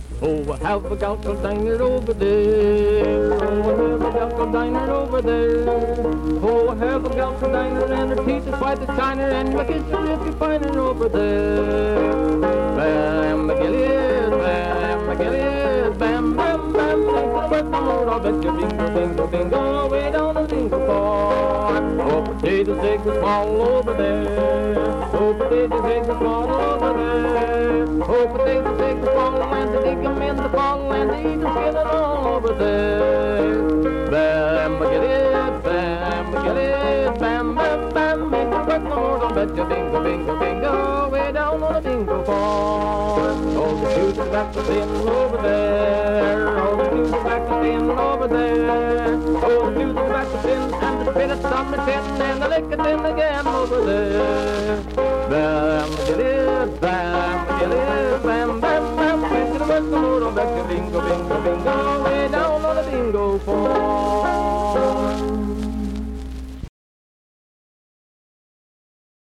Oh, I have a gal called Diner over there. Oh, I have a gal called Diner over there. Oh, I have a gal called Diner and her teeth is white as china and my kiss her if you find her over there. Bam, McGillis, bam, McGillis, bam, bam, bam. But the more I'll bet you bingo, bingo, bingo, way down the bingo farm. Oh, potato sticks is all over there. Oh, potato sticks is all over there. Oh, potato sticks is all and they dig 'em in the fall and they eat 'em skin it all over there. Bam, get it, bam, get it, bam, bam, bam. Make the but the more I'll bet you bingo, bingo, bingo, way down on the bingo farm. Oh, the shoes are back to thin over there. Oh, the shoes are back to thin over there. Oh, the shoes are back to thin and the spirit's on the tin and the lick it in again over there. Bam, get it, bam, get it, bam, bam, bam. Make the but the more I'll bet you bingo, bingo, bingo, way down on the bingo farm.